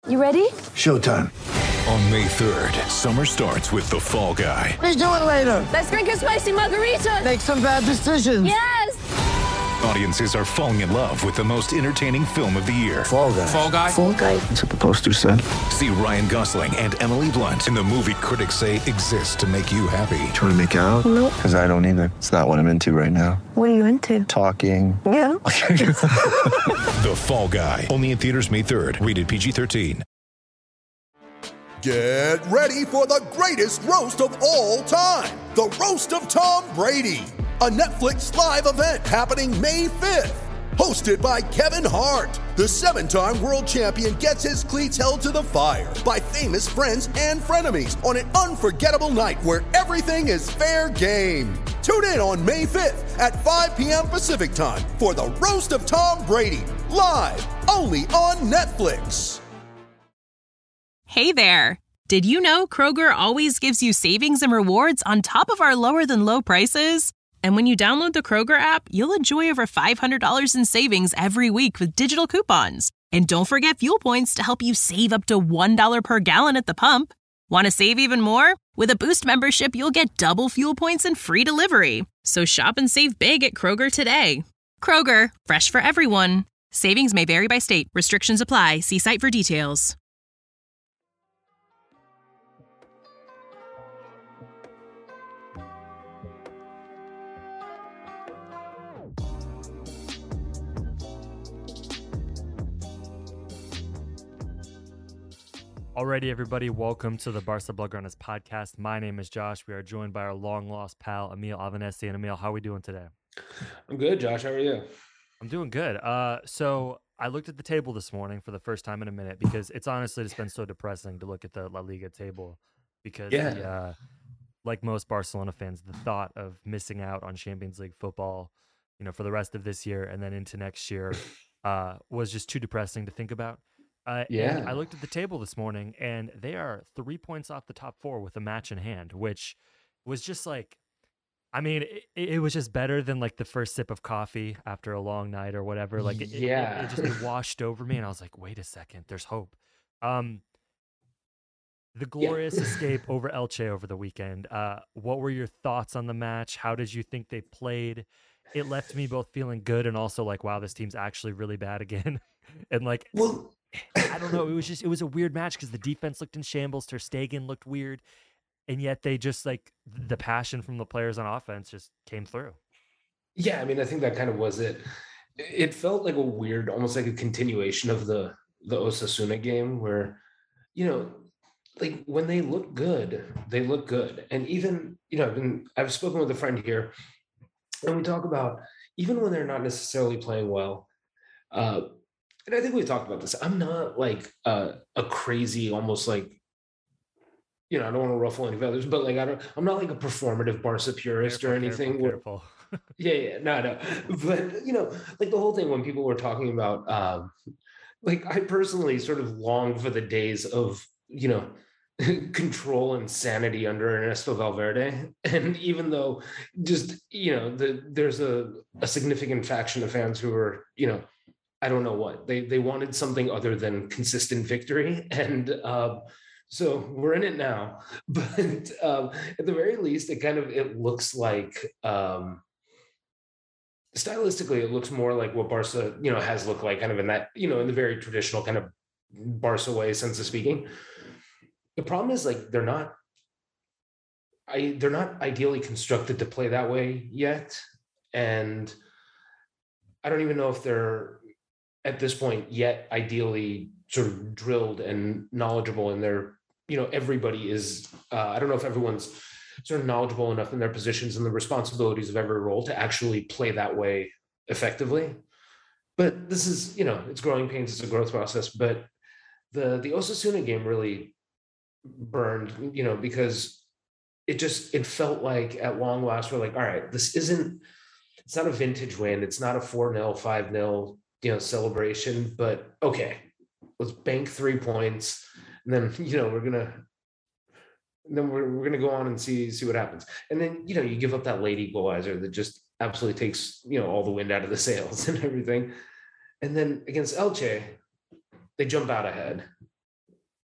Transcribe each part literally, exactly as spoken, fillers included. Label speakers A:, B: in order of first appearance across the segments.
A: You ready?
B: Showtime.
C: On May third, summer starts with The Fall Guy.
B: Let's do it later.
A: Let's drink a spicy margarita.
B: Make some bad decisions.
A: Yes!
C: Audiences are falling in love with the most entertaining film of the year.
B: Fall Guy.
C: Fall Guy?
A: Fall guy.
B: That's what the poster said.
C: See Ryan Gosling and Emily Blunt in the movie critics say exists to make you happy.
B: Trying to make it out?
A: Nope.
B: Because I don't either. It's not what I'm into right now.
A: What are you into?
B: Talking.
A: Yeah.
C: The Fall Guy. Only in theaters May third. Rated P G thirteen.
D: Get ready for the greatest roast of all time. The Roast of Tom Brady. A Netflix live event happening May fifth. Hosted by Kevin Hart. The seven-time world champion gets his cleats held to the fire by famous friends and frenemies on an unforgettable night where everything is fair game. Tune in on May fifth at five p.m. Pacific time for the Roast of Tom Brady. Live only on Netflix.
E: Hey there! Did you know Kroger always gives you savings and rewards on top of our lower than low prices? And when you download the Kroger app, you'll enjoy over five hundred dollars in savings every week with digital coupons. And don't forget fuel points to help you save up to one dollar per gallon at the pump. Want to save even more? With a Boost membership, you'll get double fuel points and free delivery. So shop and save big at Kroger today. Kroger, fresh for everyone. Savings may vary by state. Restrictions apply. See site for details.
F: Alrighty, everybody, welcome to the Barca Blaugranas podcast. My name is Josh. We are joined by our long-lost pal, Emil Avanesi. And Emil, how are we doing today?
G: I'm good, Josh. How are you?
F: I'm doing good. Uh, so I looked at the table this morning for the first time in a minute because it's honestly just been so depressing to look at the La Liga table because,
G: Yeah.
F: the, uh, like most Barcelona fans, the thought of missing out on Champions League football, you know, for the rest of this year and then into next year uh, was just too depressing to think about. Uh,
G: Yeah.
F: and I looked at the table this morning, and they are three points off the top four with a match in hand, which was just like, I mean, it, it was just better than like the first sip of coffee after a long night or whatever. Like, it,
G: Yeah.
F: it, it, just it washed over me, and I was like, wait a second, there's hope. Um, the glorious escape over Elche over the weekend. Uh, what were your thoughts on the match? How did you think they played? It left me both feeling good and also like, wow, this team's actually really bad again. and like,
G: Well,
F: I don't know. It was just, it was a weird match because the defense looked in shambles. Ter Stegen looked weird. And yet they just like the passion from the players on offense just came through.
G: yeah, I mean, I think that kind of was it. It felt like a weird, almost like a continuation of the, the Osasuna game where, you know, like when they look good, they look good. And even, you know, I've been, I've spoken with a friend here and we talk about even when they're not necessarily playing well, uh, and I think we talked about this. I'm not like uh, a crazy, almost like, you know, I don't want to ruffle any feathers, but like, I don't, I'm not like a performative Barca purist
F: Careful,
G: or anything.
F: careful,
G: where,
F: careful.
G: yeah, yeah, no, no. But, you know, like the whole thing when people were talking about, um, like I personally sort of long for the days of, you know, control and sanity under Ernesto Valverde. And even though just, you know, the, there's a, a significant faction of fans who are, you know, I don't know what they they wanted something other than consistent victory, and um, so we're in it now. But um, at the very least, it kind of it looks like um, stylistically, it looks more like what Barca you know has looked like, kind of in that you know in the very traditional kind of Barca way, sense of speaking. The problem is like they're not, I they're not ideally constructed to play that way yet, and I don't even know if they're at this point yet ideally sort of drilled and knowledgeable in their, you know, everybody is, uh, I don't know if everyone's sort of knowledgeable enough in their positions and the responsibilities of every role to actually play that way effectively. But this is, you know, it's growing pains, it's a growth process. But the, the Osasuna game really burned, you know, because it just, it felt like at long last, we're like, all right, this isn't, it's not a vintage win. It's not a four nil, five nil, you know, celebration, but okay, let's bank three points. And then, you know, we're going to, then we're, we're going to go on and see, see what happens. And then, you know, you give up that late equalizer that just absolutely takes, you know, all the wind out of the sails and everything. And then against Elche, they jump out ahead.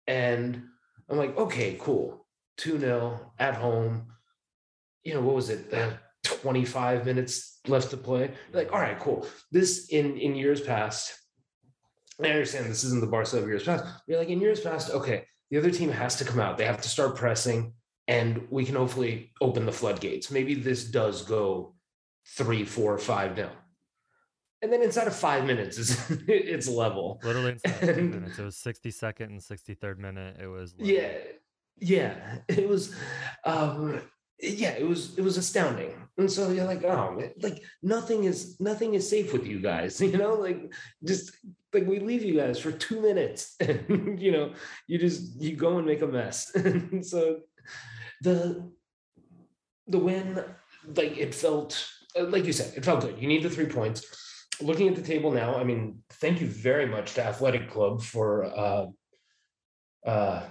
G: And I'm like, okay, cool. two nil at home. You know, what was it? Uh, twenty-five minutes left to play. Like, all right, cool. This in, in years past, I understand this isn't the Barca of years past. You're like, in years past, okay, the other team has to come out. They have to start pressing, and we can hopefully open the floodgates. Maybe this does go three, four, five nil. And then inside of five minutes, it's, it's level.
F: Literally inside of two minutes. It was sixty-second and sixty-third minute. It was level.
G: Yeah. Yeah. It was, um, yeah, it was, it was astounding. And so you're like, oh, like nothing is, nothing is safe with you guys, you know, like just like we leave you guys for two minutes and, you know, you just, you go and make a mess. And so the, the win, like it felt, like you said, it felt good. You need the three points. Looking at the table now, I mean, thank you very much to Athletic Club for uh, uh,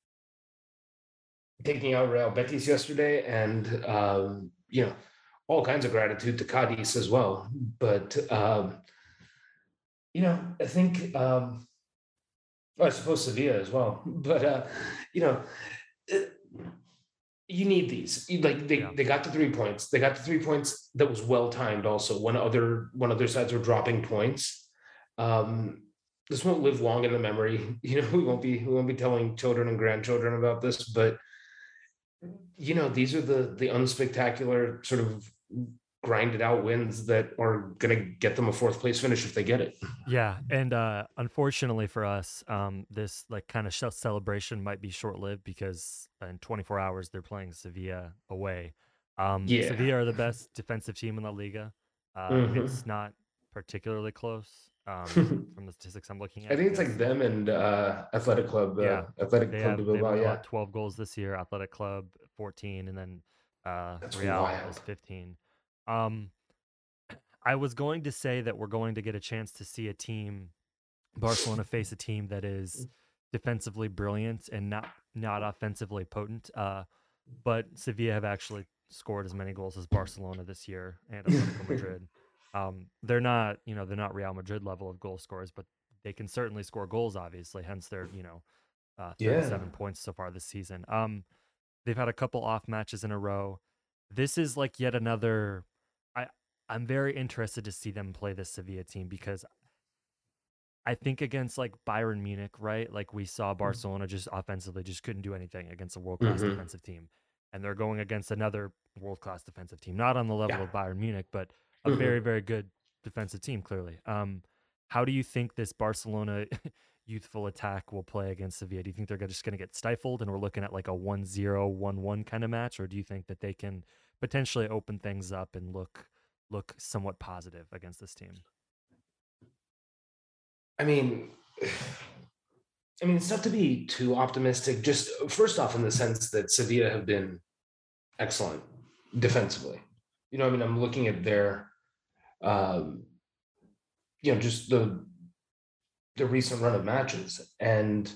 G: taking out Real Betis yesterday, and um, you know, all kinds of gratitude to Cadiz as well. But um, you know, I think um, well, I suppose Sevilla as well. But uh, you know. It, You need these. You, like they,
F: Yeah.
G: they got the three points. They got the three points that was well timed. Also, when other when other sides were dropping points, um, this won't live long in the memory. You know, we won't be we won't be telling children and grandchildren about this. But you know, these are the the unspectacular sort of grinded out wins that are going to get them a fourth place finish if they get it.
F: Yeah, and uh, unfortunately for us, um, this like kind of sh- celebration might be short lived because in twenty-four hours they're playing Sevilla away. Um,
G: Yeah.
F: Sevilla are the best defensive team in La Liga. Uh,
G: Mhm.
F: It's not particularly close um, from the statistics I'm looking at.
G: I think it's like
F: because
G: them and uh, Athletic Club. Uh,
F: Yeah.
G: Athletic
F: They
G: Club
F: have
G: de
F: they've
G: Bilbao.
F: won
G: Yeah,
F: about twelve goals this year. Athletic Club fourteen, and then uh,
G: That's
F: Real
G: wild.
F: is fifteen. Um, I was going to say that we're going to get a chance to see a team, Barcelona face a team that is defensively brilliant and not not offensively potent. Uh, but Sevilla have actually scored as many goals as Barcelona this year and Atletico Madrid. Um, they're not, you know, they're not Real Madrid level of goal scorers, but they can certainly score goals. Obviously, hence their, you know, uh, thirty-seven
G: Yeah.
F: points so far this season. Um, they've had a couple off matches in a row. This is like yet another. I I'm very interested to see them play this Sevilla team because I think against like Bayern Munich, right? Like we saw Barcelona just offensively just couldn't do anything against a world class
G: Mhm.
F: defensive team, and they're going against another world class defensive team, not on the level
G: Yeah.
F: of Bayern Munich, but a
G: Mhm.
F: very very good defensive team. Clearly, um, how do you think this Barcelona youthful attack will play against Sevilla? Do you think they're just going to get stifled and we're looking at like a one zero, one one kind of match, or do you think that they can potentially open things up and look look somewhat positive against this team?
G: I mean, I mean, it's not to be too optimistic. Just first off, in the sense that Sevilla have been excellent defensively. You know, I mean, I'm looking at their, um, you know, just the the recent run of matches, and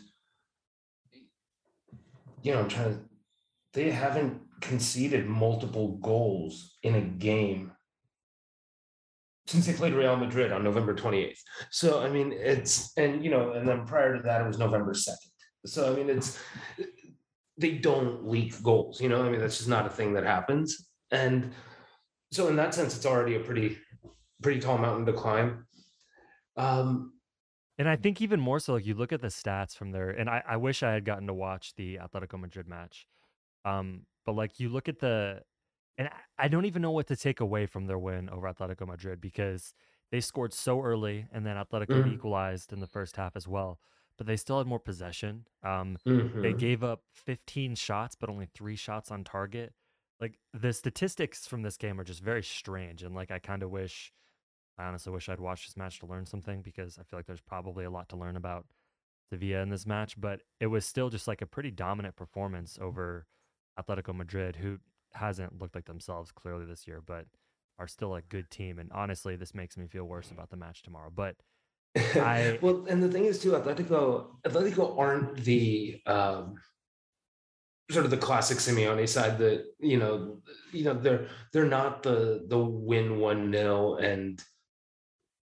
G: you know, I'm trying to. They haven't conceded multiple goals in a game since they played Real Madrid on November twenty-eighth. So, I mean, it's, and, you know, and then prior to that, it was November second. So, I mean, it's, they don't leak goals, you know, I mean, that's just not a thing that happens. And so in that sense, it's already a pretty, pretty tall mountain to climb. Um,
F: And I think even more so, like you look at the stats from there, and I, I wish I had gotten to watch the Atletico Madrid match. Um, but like you look at the, and I- I don't even know what to take away from their win over Atletico Madrid because they scored so early and then Atletico
G: Mhm.
F: equalized in the first half as well. But they still had more possession. Um, They
G: mhm.
F: gave up fifteen shots, but only three shots on target. Like the statistics from this game are just very strange. And like I kind of wish, I honestly wish I'd watched this match to learn something because I feel like there's probably a lot to learn about Sevilla in this match. But it was still just like a pretty dominant performance over Atletico Madrid, who hasn't looked like themselves clearly this year, but are still a good team. And honestly, this makes me feel worse about the match tomorrow. But I-
G: well, and the thing is too, Atletico, Atletico aren't the um, sort of the classic Simeone side that, you know, you know, they're they're not the the win one nil and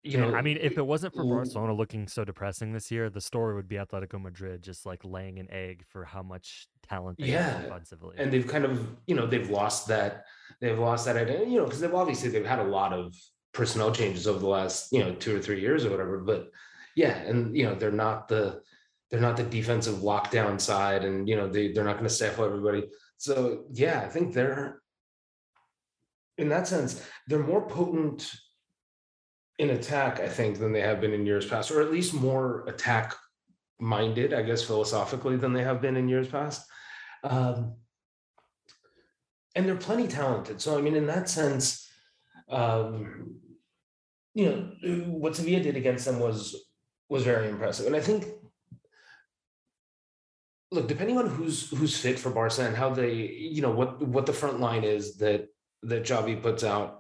G: you
F: Yeah,
G: know,
F: I mean, if it wasn't for
G: l-
F: Barcelona looking so depressing this year, the story would be Atletico Madrid just like laying an egg for how much talent they have
G: yeah,
F: offensively.
G: and they've kind of, you know, they've lost that, they've lost that identity, you know, because they've obviously they've had a lot of personnel changes over the last, you know, two or three years or whatever. But yeah, and you know, they're not the they're not the defensive lockdown side, and you know, they they're not going to stifle everybody. So yeah, I think they're in that sense they're more potent in attack, I think, than they have been in years past, or at least more attack minded, I guess, philosophically than they have been in years past. Um, and they're plenty talented. So, I mean, in that sense, um, you know, what Sevilla did against them was was very impressive. And I think, look, depending on who's who's fit for Barca and how they, you know, what what the front line is that that Xavi puts out.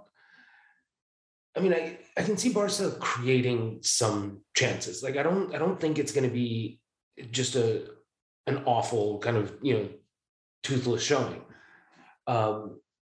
G: I mean, I, I can see Barca creating some chances. Like, I don't I don't think it's going to be just a an awful kind of, you know, toothless showing. Um,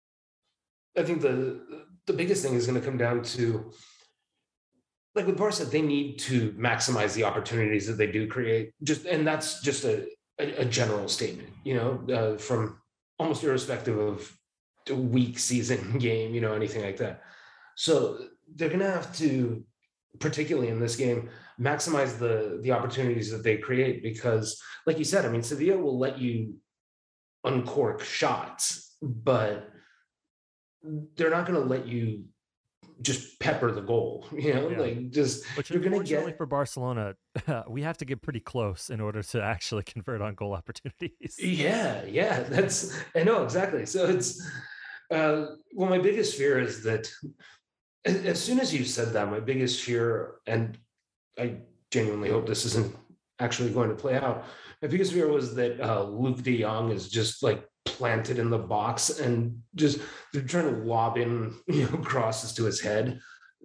G: I think the the biggest thing is going to come down to, like with Barca, they need to maximize the opportunities that they do create. Just and that's just a a, a general statement, you know, uh, from almost irrespective of a weak season game, you know, anything like that. So they're going to have to, particularly in this game, maximize the the opportunities that they create, because, like you said, I mean, Sevilla will let you uncork shots, but they're not going to let you just pepper the goal, you know,
F: Yeah.
G: like just
F: Which
G: you're going to
F: unfortunately
G: get.
F: for Barcelona, we have to get pretty close in order to actually convert on goal opportunities.
G: Yeah, yeah, that's I know exactly. So it's uh, well, my biggest fear is that as, as soon as you said that, my biggest fear, and I genuinely hope this isn't actually going to play out. My biggest fear was that uh, Luke De Jong is just like planted in the box and just they're trying to lob in, you know, crosses to his head,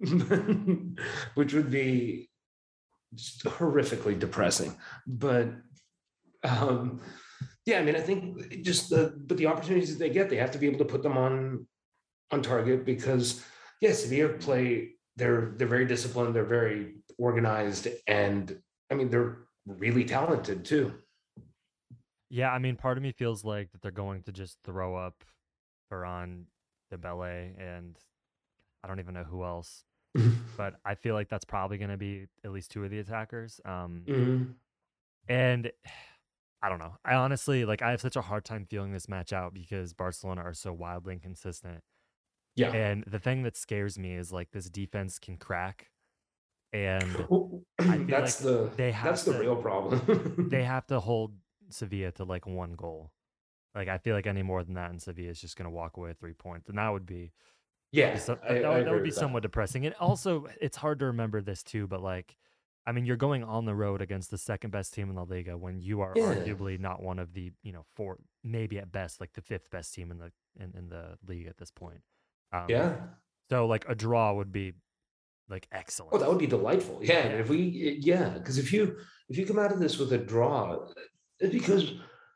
G: which would be just horrifically depressing. But um, yeah, I mean, I think just the but the opportunities that they get, they have to be able to put them on on target, because yes, Sevilla play they're they're very disciplined, they're very organized, and I mean they're really talented too.
F: Yeah, I mean, part of me feels like that they're going to just throw up Varane, Dembele, and I don't even know who else. But I feel like that's probably going to be at least two of the attackers. Um,
G: mm-hmm.
F: And I don't know. I honestly, like, I have such a hard time feeling this match out because Barcelona are so wildly inconsistent.
G: Yeah.
F: And the thing that scares me is, like, this defense can crack. And
G: Well,
F: I feel
G: that's
F: like
G: the
F: they have
G: that's the
F: to-
G: real problem.
F: they have to hold Sevilla to, like, one goal. Like, I feel like any more than that, and Sevilla is just going to walk away with three points. And that would be,
G: yeah,
F: be so,
G: I,
F: that,
G: I
F: would- that
G: agree
F: would be
G: with that.
F: somewhat depressing. And also, it's hard to remember this too, but, like, I mean, you're going on the road against the second best team in La Liga when you are
G: Yeah.
F: arguably not one of the, you know, four, maybe at best, like the fifth best team in the in, in the league at this point. Um,
G: Yeah.
F: So, like, a draw would be, like, excellent.
G: Oh, that would be delightful. Yeah, and
F: Yeah.
G: if we, yeah, because if you if you come out of this with a draw, because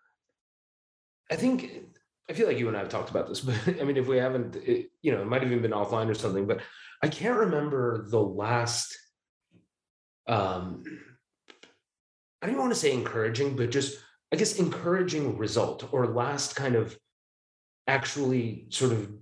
G: I think I feel like you and I have talked about this, but I mean, if we haven't, it, you know, it might have even been offline or something. But I can't remember the last. Um, I don't even want to say encouraging, but just I guess encouraging result or last kind of actually sort of.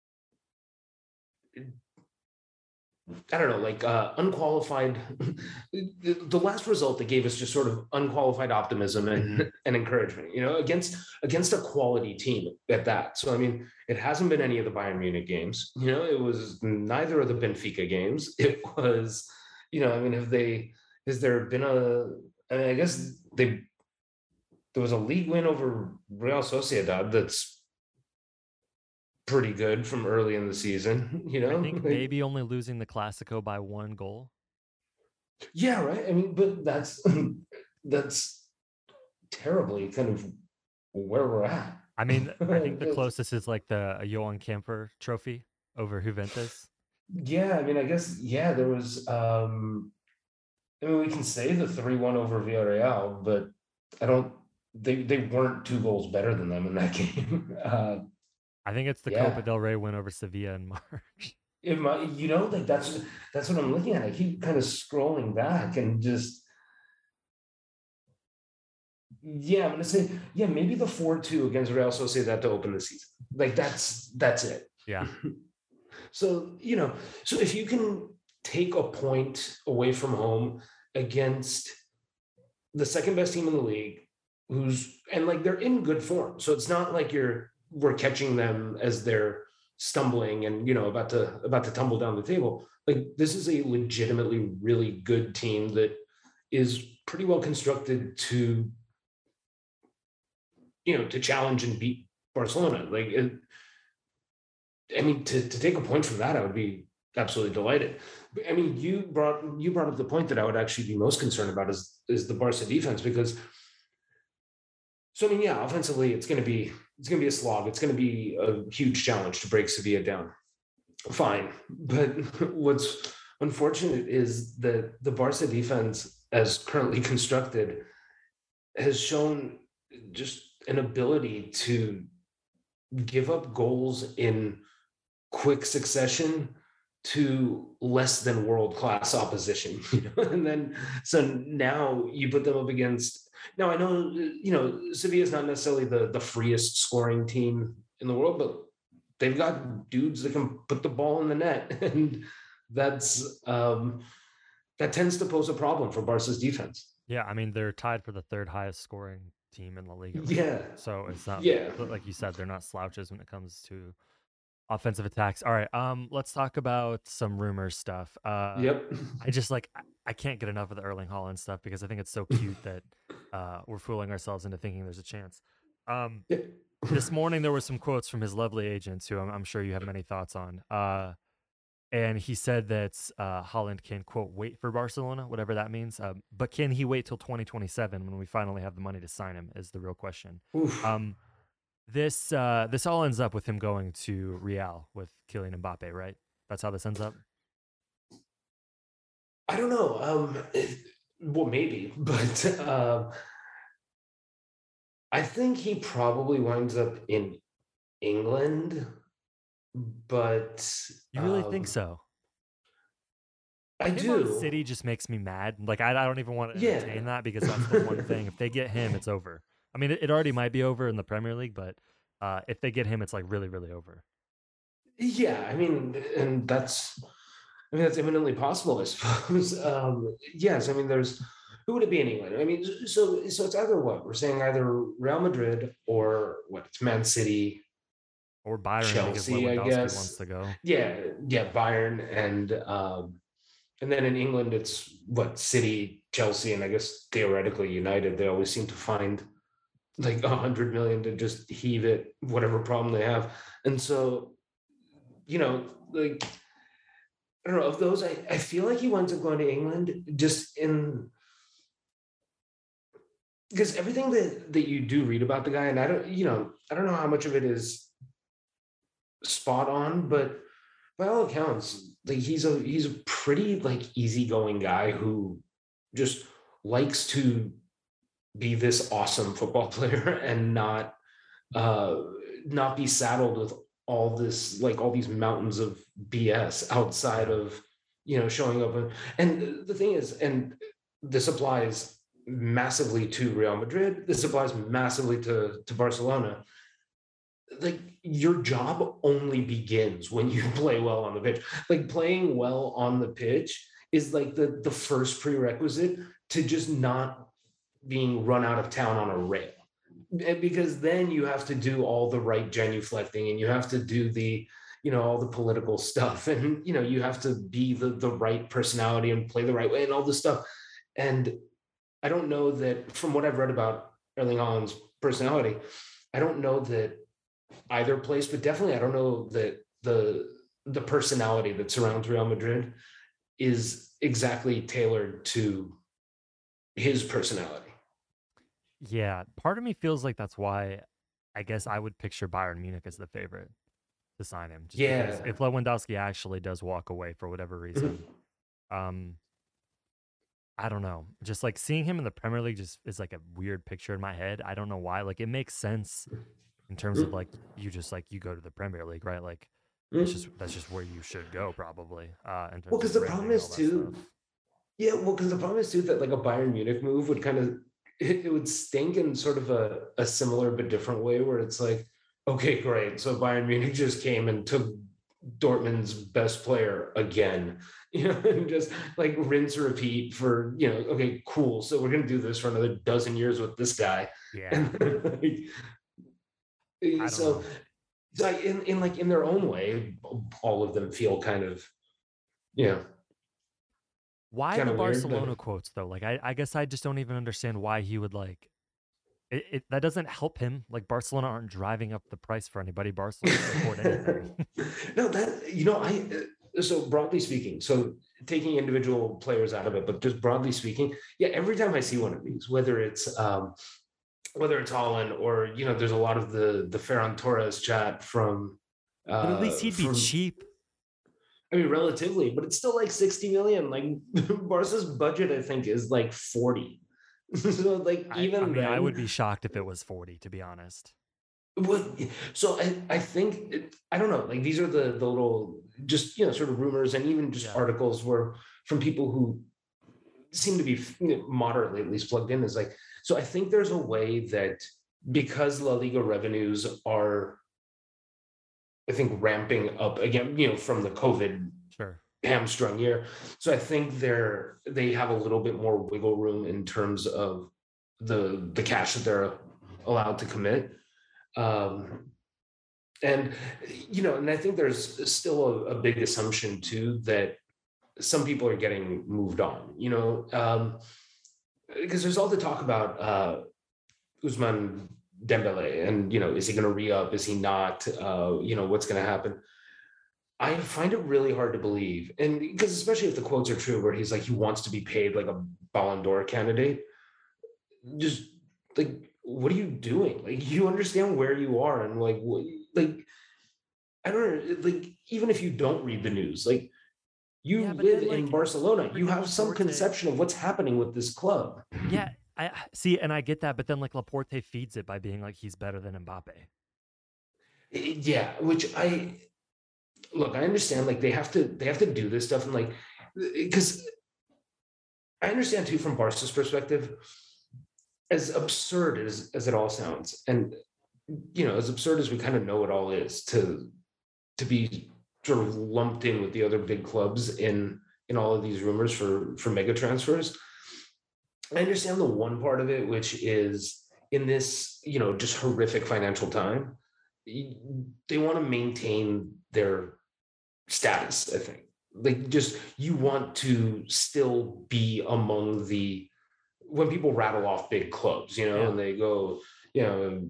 G: I don't know, like uh, unqualified. the, the last result that gave us just sort of unqualified optimism and,
F: Mhm.
G: and encouragement, you know, against against a quality team at that. So I mean, it hasn't been any of the Bayern Munich games. You know, it was neither of the Benfica games. It was, you know, I mean, have they? Has there been a? I mean, I guess they. There was a league win over Real Sociedad that's pretty good from early in the season, you know.
F: I think maybe only losing the Clasico by one goal.
G: Yeah, right. I mean, but that's that's terribly kind of where we're at.
F: I mean, I think the
G: It's-
F: closest is like the Johan Camper trophy over Juventus.
G: Yeah, I mean, I guess yeah, there was. um I mean, we can say the three one over Villarreal, but I don't. They they weren't two goals better than them in that game. Uh,
F: I think it's the
G: Yeah.
F: Copa del Rey win over Sevilla in March.
G: If my, you know, like that's that's what I'm looking at. I keep kind of scrolling back and just, yeah, I'm gonna say, yeah, maybe the four two against Real Sociedad to open the season. Like that's that's it.
F: Yeah.
G: So, you know, so if you can take a point away from home against the second best team in the league, who's, and like they're in good form. So it's not like you're, we're catching them as they're stumbling and, you know, about to, about to tumble down the table. Like this is a legitimately really good team that is pretty well constructed to, you know, to challenge and beat Barcelona. Like, it, I mean, to, to take a point from that, I would be absolutely delighted. But, I mean, you brought you brought up the point that I would actually be most concerned about is is the Barca defense, because, so I mean, yeah, offensively, it's going to be it's going to be a slog. It's going to be a huge challenge to break Sevilla down. Fine, but what's unfortunate is that the Barca defense, as currently constructed, has shown just an ability to give up goals in quick succession to less than world-class opposition, you know, and then so now you put them up against. Now I know, you know, Sevilla is not necessarily the the freest scoring team in the world, but they've got dudes that can put the ball in the net, and that's um, that tends to pose a problem for Barca's defense.
F: Yeah, I mean they're tied for the third highest scoring team in the league.
G: Yeah.
F: So it's not,
G: yeah,
F: like you said, they're not slouches when it comes to offensive attacks. All right, um, let's talk about some rumor stuff. Uh,
G: yep.
F: I just like I, I can't get enough of the Erling Haaland stuff because I think it's so cute that uh, we're fooling ourselves into thinking there's a chance. Um, this morning there were some quotes from his lovely agents, who I'm, I'm sure you have many thoughts on. Uh, and he said that uh, Haaland can, quote, wait for Barcelona, whatever that means. Um, but can he wait till twenty twenty-seven when we finally have the money to sign him is the real question. Um, this uh, this all ends up with him going to Real with Kylian Mbappe, right? That's how this ends up?
G: I don't know. Um, well, maybe, but uh, I think he probably winds up in England. But
F: you really
G: um,
F: think so?
G: I
F: him
G: do.
F: On City just makes me mad. Like I, I don't even want to
G: Yeah.
F: entertain that because that's the one thing. If they get him, it's over. I mean, it, it already might be over in the Premier League, but uh, if they get him, it's like really, really over.
G: Yeah, I mean, and that's, I mean, that's imminently possible, I suppose. Um, yes, I mean, there's, who would it be in England? I mean, so so it's either what we're saying, either Real Madrid or what? It's Man City.
F: Or Bayern,
G: Chelsea,
F: because
G: I
F: Lewandowski
G: guess.
F: wants to go.
G: Yeah, yeah, Bayern, and um, and then in England it's what, City, Chelsea, and I guess theoretically United. They always seem to find like a hundred million to just heave it, whatever problem they have. And so, you know, like I don't know, of those, I, I feel like he winds up going to England just in because everything that that you do read about the guy, and I don't, you know, I don't know how much of it is spot on, but by all accounts, like he's a he's a pretty like easygoing guy who just likes to be this awesome football player and not uh not be saddled with all this, like all these mountains of B S outside of, you know, showing up. And, and the thing is, and this applies massively to Real Madrid, this applies massively to to Barcelona, like your job only begins when you play well on the pitch. Like playing well on the pitch is like the the first prerequisite to just not being run out of town on a rail, because then you have to do all the right genuflecting and you have to do the, you know, all the political stuff, and you know, you have to be the the right personality and play the right way and all this stuff. And I don't know that, from what I've read about Erling Haaland's personality, I don't know that either place, but definitely I don't know that the the personality that surrounds Real Madrid is exactly tailored to his personality.
F: Yeah, part of me feels like that's why I guess I would picture Bayern Munich as the favorite to sign him. Just
G: Yeah.
F: because if Lewandowski actually does walk away for whatever reason, um, I don't know. Just like seeing him in the Premier League just is like a weird picture in my head. I don't know why. Like it makes sense in terms of like you just like you go to the Premier League, right? Like That's just that's just where you should go, probably. Uh, in terms
G: Well, because
F: of
G: the problem
F: branding,
G: is
F: all that
G: too.
F: stuff.
G: Yeah, well, because the problem is too that like a Bayern Munich move would kind of it, it would stink in sort of a, a similar but different way, where it's like, okay, great. So Bayern Munich just came and took Dortmund's best player again, you know, and just like rinse and repeat for, you know, okay, cool. So we're gonna do this for another dozen years with this guy.
F: Yeah.
G: And, like, so,
F: know.
G: so I, in, in like in their own way, all of them feel kind of, you know.
F: Why the
G: Kinda weird,
F: Barcelona
G: but-
F: quotes though? Like, I, I guess I just don't even understand why he would like. It, it that doesn't help him. Like, Barcelona aren't driving up the price for anybody. Barcelona can afford anything.
G: No, that, you know, I uh, so broadly speaking, so taking individual players out of it, but just broadly speaking, yeah, every time I see one of these, whether it's um whether it's Holland or, you know, there's a lot of the the Ferran Torres chat from uh
F: But at least he'd be
G: from-
F: cheap.
G: I mean, relatively, but it's still like sixty million. Like Barca's budget, I think, is like forty. So like
F: I,
G: even
F: I mean, I
G: then-
F: would be shocked if it was forty, to be honest.
G: Well, so I, I think it, I don't know. Like these are the the little just, you know, sort of rumors and even just
F: Yeah.
G: articles where from people who seem to be, you know, moderately at least plugged in. Is like, so I think there's a way that because La Liga revenues are, I think, ramping up again, you know, from the COVID
F: Sure.
G: hamstrung year. So I think they're they have a little bit more wiggle room in terms of the the cash that they're allowed to commit. Um, and you know, and I think there's still a, a big assumption too that some people are getting moved on. You know, um, because there's all the talk about uh, Ousmane Dembele, and you know, is he going to re-up? Is he not? Uh, you know, what's going to happen? I find it really hard to believe, and because especially if the quotes are true, where he's like he wants to be paid like a Ballon d'Or candidate, just like, what are you doing? Like, you understand where you are, and like, what, like, I don't know, like, even if you don't read the news, like, you
F: Yeah, but
G: live
F: then,
G: in
F: like,
G: Barcelona, you
F: freaking
G: have some
F: Laporte-
G: conception of what's happening with this club.
F: Yeah, I I- see, and I get that, but then like Laporte feeds it by being like he's better than Mbappe.
G: Yeah, which I look, I understand, like they have to they have to do this stuff, and like, because I understand too from Barca's perspective, as absurd as as it all sounds, and you know, as absurd as we kind of know it all is, to to be sort of lumped in with the other big clubs in in all of these rumors for for mega transfers. I understand the one part of it, which is in this, you know, just horrific financial time, they want to maintain their status. I think, like, just you want to still be among the, when people rattle off big clubs, you know,
F: Yeah.
G: and they go, you know,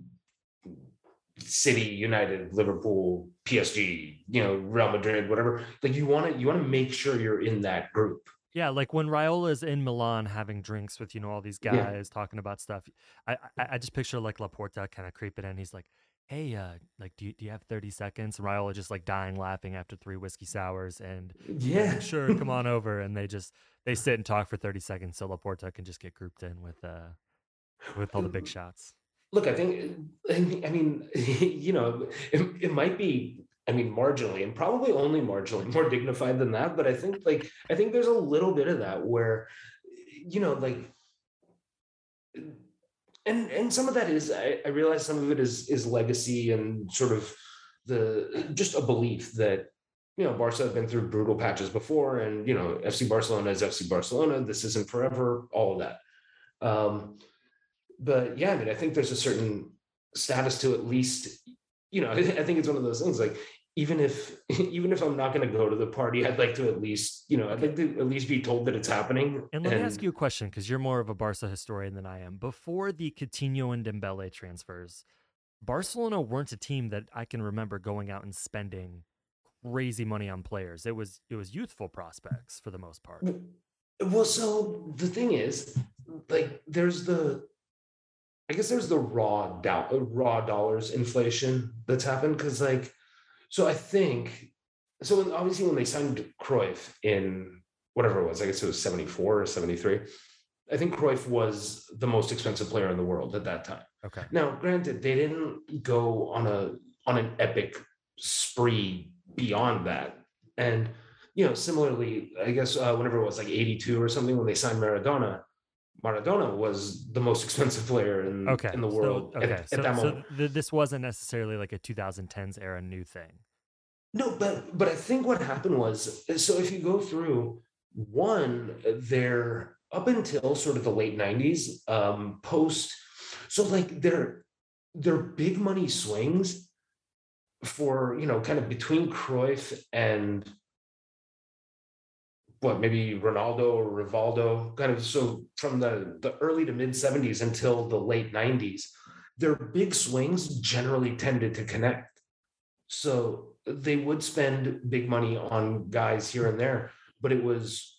G: City, United, Liverpool, P S G, you know, Real Madrid, whatever. Like, you want to you want to make sure you're in that group.
F: Yeah, like when Raiola's in Milan having drinks with, you know, all these guys
G: Yeah.
F: talking about stuff. I, I I just picture like Laporta kind of creeping in. He's like, "Hey, uh, like, do you do you have thirty seconds?" And Raiola just like dying laughing after three whiskey sours, and
G: Yeah,
F: sure, come on over. And they just they sit and talk for thirty seconds, so Laporta can just get grouped in with uh with all the big shots.
G: Look, I think, I mean, you know, it, it might be, I mean, marginally, and probably only marginally more dignified than that. But I think, like, I think there's a little bit of that where, you know, like, and and some of that is, I, I realize some of it is is legacy and sort of the just a belief that, you know, Barca have been through brutal patches before, and you know, F C Barcelona is F C Barcelona. This isn't forever. All of that. Um, But yeah, I mean, I think there's a certain status to at least, you know, I think it's one of those things, like, even if, even if I'm not going to go to the party, I'd like to at least, you know, I'd like to at least be told that it's happening.
F: And let me ask you a question, because you're more of a Barca historian than I am. Before the Coutinho and Dembele transfers, Barcelona weren't a team that I can remember going out and spending crazy money on players. It was it was youthful prospects for the most part.
G: Well, so the thing is, like, there's the, I guess there's the raw do- raw dollars inflation that's happened, because, like, so I think, so when, obviously when they signed Cruyff in whatever it was, I guess it was seventy-four or seventy-three, I think Cruyff was the most expensive player in the world at that time.
F: Okay.
G: Now, granted, they didn't go on a on an epic spree beyond that. And, you know, similarly, I guess uh, whenever it was like eighty-two or something, when they signed Maradona, Maradona was the most expensive player in,
F: okay.
G: in the world
F: so, okay.
G: at,
F: so,
G: at that
F: so
G: moment.
F: th- this wasn't necessarily like a twenty tens era new thing.
G: No, but but I think what happened was, so if you go through one, they're up until sort of the late nineties, um, post, so like their their big money swings for, you know, kind of between Cruyff and what, maybe Ronaldo or Rivaldo, kind of, so from the, the early to mid seventies until the late nineties, their big swings generally tended to connect. So they would spend big money on guys here and there, but it was,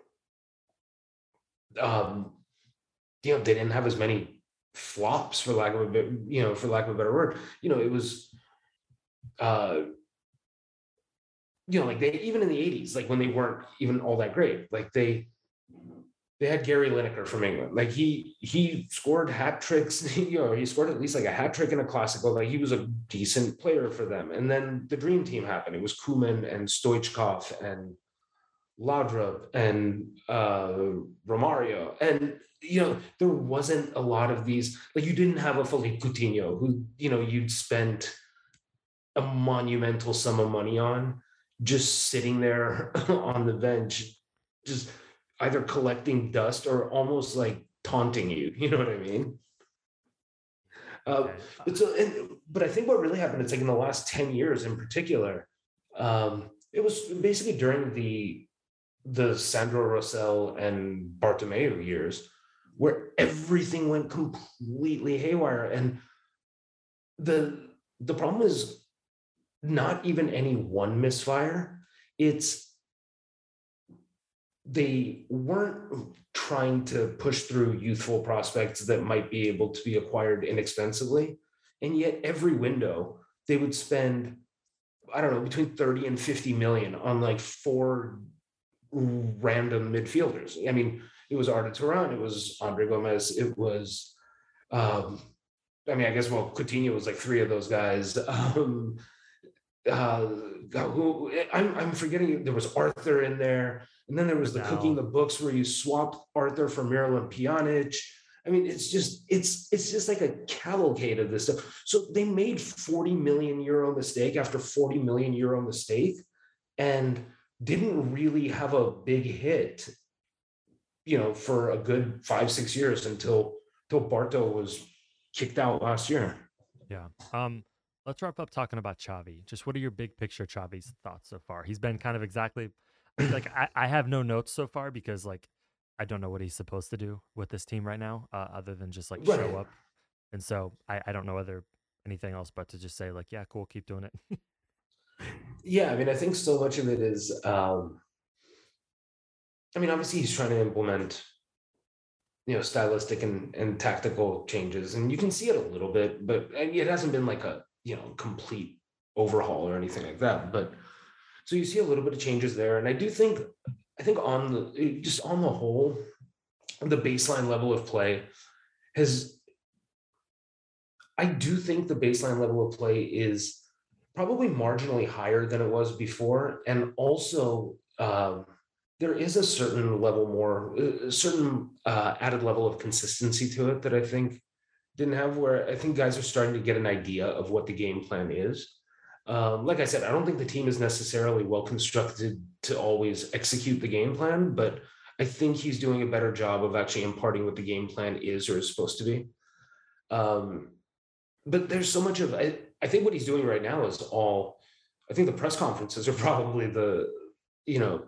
G: um, you know, they didn't have as many flops, for lack of a bit, you know, for lack of a better word. You know, it was, uh, you know, like they, even in the eighties, like when they weren't even all that great, like they, they had Gary Lineker from England. Like he, he scored hat tricks, you know, he scored at least like a hat trick in a classical. Like he was a decent player for them. And then the dream team happened. It was Koeman and Stoichkov and Laudrup and uh, Romario. And, you know, there wasn't a lot of these, like you didn't have a Philippe Coutinho who, you know, you'd spent a monumental sum of money on, just sitting there on the bench, just either collecting dust or almost like taunting you. You know what I mean? Uh,
F: Okay.
G: but so, and, but I think what really happened, it's like in the last ten years in particular, um, it was basically during the the Sandro Rosell and Bartomeu years, where everything went completely haywire. And the the problem is not even any one misfire. It's they weren't trying to push through youthful prospects that might be able to be acquired inexpensively. And yet every window they would spend, I don't know, between thirty and fifty million on like four random midfielders. I mean, it was Arda Turan, it was Andre Gomez, it was, um, I mean, I guess, well, Coutinho was like three of those guys. Um, uh, who I'm, I'm forgetting, there was Arthur in there. And then there was the
F: Now.
G: Cooking the Books where you swapped Arthur for Miralem Pjanic. I mean, it's just, it's, it's just like a cavalcade of this stuff. So they made forty million euro mistake after forty million euro mistake and didn't really have a big hit, you know, for a good five, six years until, until Barto was kicked out last year.
F: Yeah. Um, let's wrap up talking about Xavi. Just what are your big picture Xavi's thoughts so far? He's been kind of exactly like I, I have no notes so far because like I don't know what he's supposed to do with this team right now, uh, other than just like
G: Right.
F: show up. And so I, I don't know whether anything else but to just say like, yeah, cool, keep doing it.
G: Yeah, I mean, I think so much of it is, um, I mean, obviously he's trying to implement, you know, stylistic and, and tactical changes, and you can see it a little bit, but I mean, it hasn't been like a, you know, complete overhaul or anything like that. But so you see a little bit of changes there. And I do think, I think on the, just on the whole, the baseline level of play has, I do think the baseline level of play is probably marginally higher than it was before. And also, um, there is a certain level more, a certain uh, added level of consistency to it that I think didn't have, where I think guys are starting to get an idea of what the game plan is. Um, like I said, I don't think the team is necessarily well constructed to always execute the game plan, but I think he's doing a better job of actually imparting what the game plan is or is supposed to be. Um, but there's so much of, I, I think what he's doing right now is all, I think the press conferences are probably the, you know,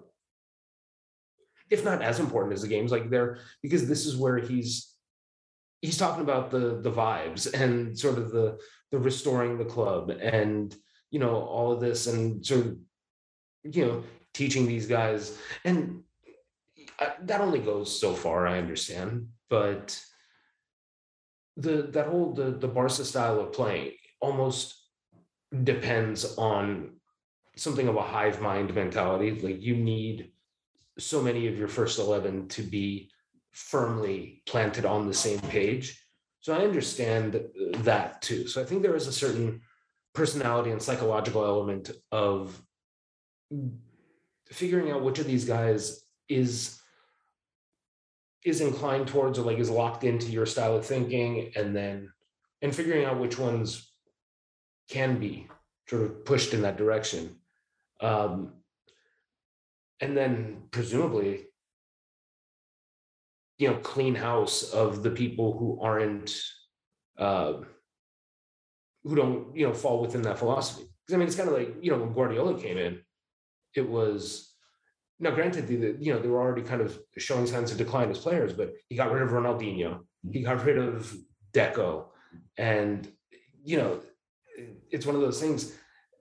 G: if not as important as the games, like they're, because this is where he's, he's talking about the, the vibes and sort of the, the restoring the club and, you know, all of this and sort of, you know, teaching these guys. And I, that only goes so far, I understand, but the, that whole, the, the Barca style of playing almost depends on something of a hive mind mentality. Like you need so many of your first eleven to be firmly planted on the same page. So I understand that too. So I think there is a certain personality and psychological element of figuring out which of these guys is is inclined towards or like is locked into your style of thinking, and then and figuring out which ones can be sort of pushed in that direction. Um, and then presumably, you know, clean house of the people who aren't, uh, who don't, you know, fall within that philosophy. Because I mean, it's kind of like, you know, when Guardiola came in, it was, now granted, the, you know, they were already kind of showing signs of decline as players, but he got rid of Ronaldinho, he got rid of Deco, and, you know, it's one of those things.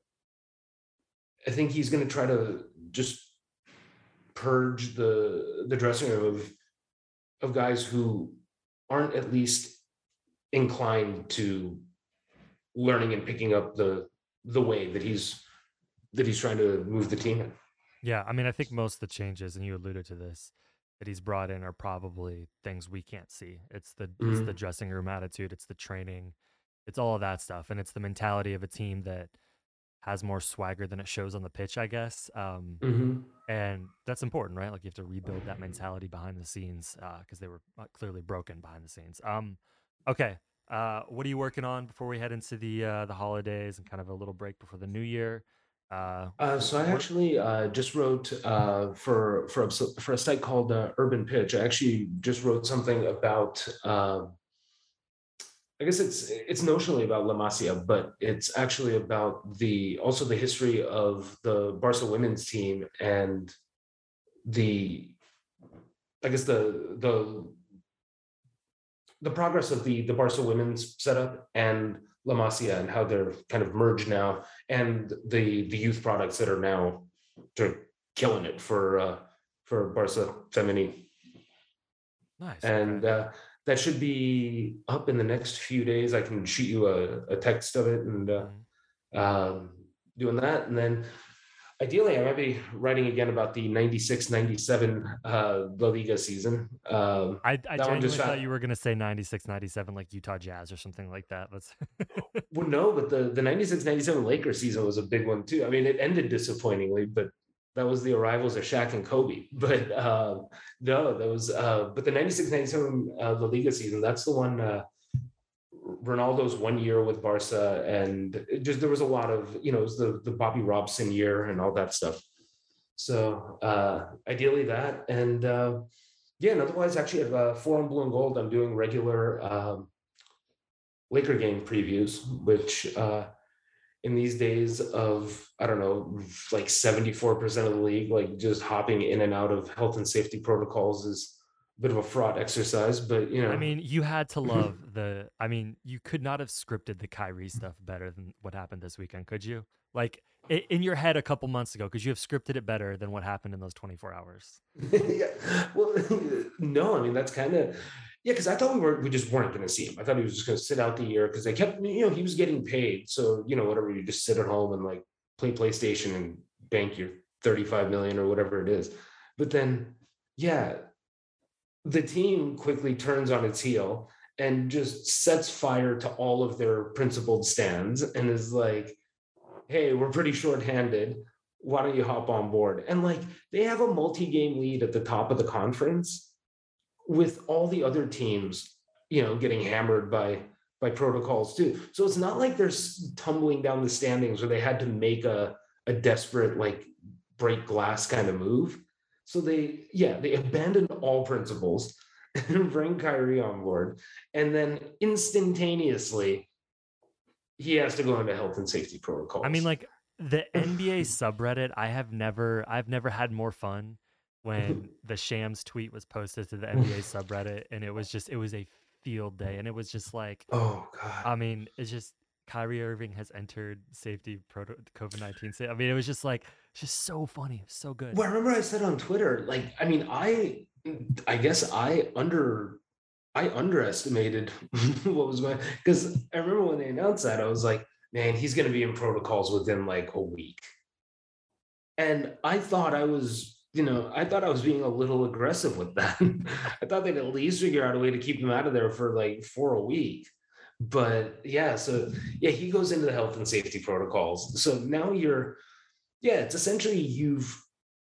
G: I think he's going to try to just purge the the dressing room of of guys who aren't at least inclined to learning and picking up the the way that he's that he's trying to move the team in.
F: Yeah, I mean, I think most of the changes, and you alluded to this, that he's brought in are probably things we can't see. It's the mm-hmm. it's the dressing room attitude, it's the training, it's all of that stuff, and it's the mentality of a team that has more swagger than it shows on the pitch, I guess. Um,
G: mm-hmm.
F: And that's important, right? Like you have to rebuild that mentality behind the scenes because uh, they were clearly broken behind the scenes. Um, okay, uh, what are you working on before we head into the uh, the holidays and kind of a little break before the new year?
G: Uh, uh, so I actually uh, just wrote uh, for for a, for a site called uh, Urban Pitch. I actually just wrote something about. Uh, I guess it's it's notionally about La Masia, but it's actually about the also the history of the Barca women's team and the I guess the the the progress of the the Barca women's setup and La Masia and how they're kind of merged now, and the the youth products that are now they're killing it for uh, for Barca Femenine.
F: Nice.
G: And
F: okay.
G: uh, that should be up in the next few days. I can shoot you a, a text of it and uh, mm-hmm. um, doing that. And then ideally, I might be writing again about the ninety-six ninety-seven uh, La Liga season. Um,
F: I, I genuinely thought found... you were going to say ninety-six ninety-seven, like Utah Jazz or something like that. That's
G: well, no, but the, the ninety-six ninety-seven Lakers season was a big one too. I mean, it ended disappointingly, but that was the arrivals of Shaq and Kobe. But uh, no, that was, uh, but the ninety-six ninety-seven uh, La Liga season, that's the one, uh, Ronaldo's one year with Barca, and it just, there was a lot of, you know, it was the, the Bobby Robson year and all that stuff. So uh, ideally that, and uh, yeah, and otherwise actually at uh, Forum Blue and Gold, I'm doing regular um, Laker game previews, which uh, in these days of, I don't know, like seventy-four percent of the league, like just hopping in and out of health and safety protocols is a bit of a fraught exercise, but you know.
F: I mean, you had to love the, I mean, you could not have scripted the Kyrie stuff better than what happened this weekend, could you? Like in your head a couple months ago, could you have scripted it better than what happened in those twenty-four hours?
G: Yeah, well, no, I mean, that's kind of, yeah, because I thought we were we just weren't going to see him. I thought he was just going to sit out the year because they kept, you know, he was getting paid. So, you know, whatever, you just sit at home and like play PlayStation and bank your thirty-five million or whatever it is. But then, yeah, the team quickly turns on its heel and just sets fire to all of their principled stands and is like, hey, we're pretty shorthanded. Why don't you hop on board? And like, they have a multi-game lead at the top of the conference with all the other teams, you know, getting hammered by, by protocols too. So it's not like they're tumbling down the standings where they had to make a, a desperate, like break glass kind of move. So they, yeah, they abandon all principles and bring Kyrie on board. And then instantaneously, he has to go into health and safety protocols.
F: I mean, like the N B A subreddit, I have never, I've never had more fun when the Shams tweet was posted to the N B A subreddit, and it was just, it was a field day. And it was just like,
G: oh God.
F: I mean, it's just, Kyrie Irving has entered safety proto COVID nineteen. I mean, it was just like, it's just so funny. It was so good.
G: Well, I remember I said on Twitter, like, I mean, I, I guess I under, I underestimated what was going on. Because I remember when they announced that, I was like, man, he's going to be in protocols within like a week. And I thought I was, you know, I thought I was being a little aggressive with that. I thought they'd at least figure out a way to keep him out of there for like for a week. But yeah, so yeah, he goes into the health and safety protocols. So now you're, Yeah, it's essentially you've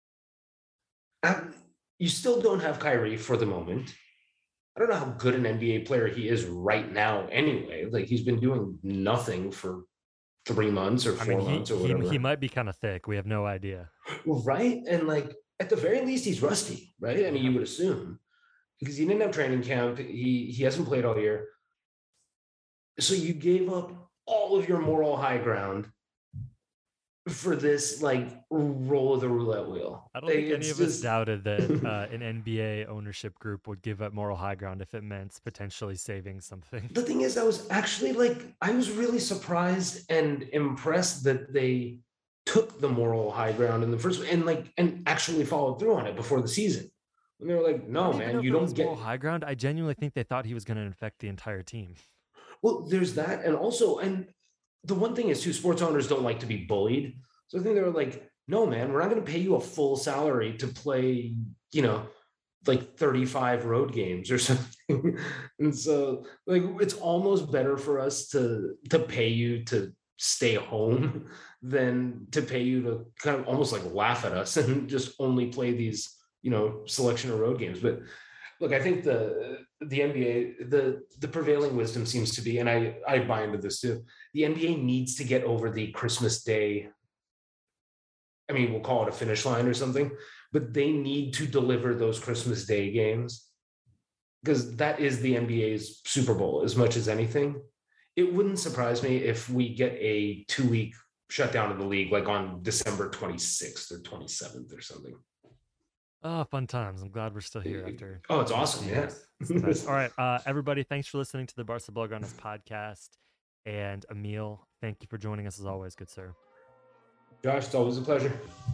G: you still don't have Kyrie for the moment. I don't know how good an N B A player he is right now anyway. Like, he's been doing nothing for three months or four
F: I mean, he,
G: months or
F: he,
G: whatever.
F: he might be kind of thick. We have no idea.
G: Right? And like, at the very least, he's rusty, right? I mean, you would assume, because he didn't have training camp. He he hasn't played all year. So you gave up all of your moral high ground for this, like, roll of the roulette wheel.
F: I don't
G: Like,
F: think any
G: it's
F: of us
G: just-
F: doubted that uh, an N B A ownership group would give up moral high ground if it meant potentially saving something.
G: The thing is, I was actually like, I was really surprised and impressed that they took the moral high ground in the first, and like, and actually followed through on it before the season. And they were like, no,
F: I don't even know
G: man,
F: if
G: you
F: it
G: don't
F: was
G: get
F: moral high ground. I genuinely think they thought he was going to infect the entire team.
G: Well, there's that. And also, and the one thing is too, sports owners don't like to be bullied. So I think they were like, no, man, we're not going to pay you a full salary to play, you know, like thirty-five road games or something. And so, like, it's almost better for us to to pay you to stay home than to pay you to kind of almost like laugh at us and just only play these, you know, selection of road games. But look, I think the the N B A, the the prevailing wisdom seems to be, and I I buy into this too, the N B A needs to get over the Christmas Day, I mean, we'll call it a finish line or something, but they need to deliver those Christmas Day games, because that is the N B A's Super Bowl as much as anything. It wouldn't surprise me if we get a two-week shutdown of the league, like on December twenty-sixth or twenty-seventh or something.
F: Oh, fun times. I'm glad we're still here after.
G: Oh, it's awesome. Yeah.
F: It's nice. All right. Uh, everybody, thanks for listening to the Barca Blaugranas podcast. And Emil, thank you for joining us as always, good sir.
G: Josh, it's always a pleasure.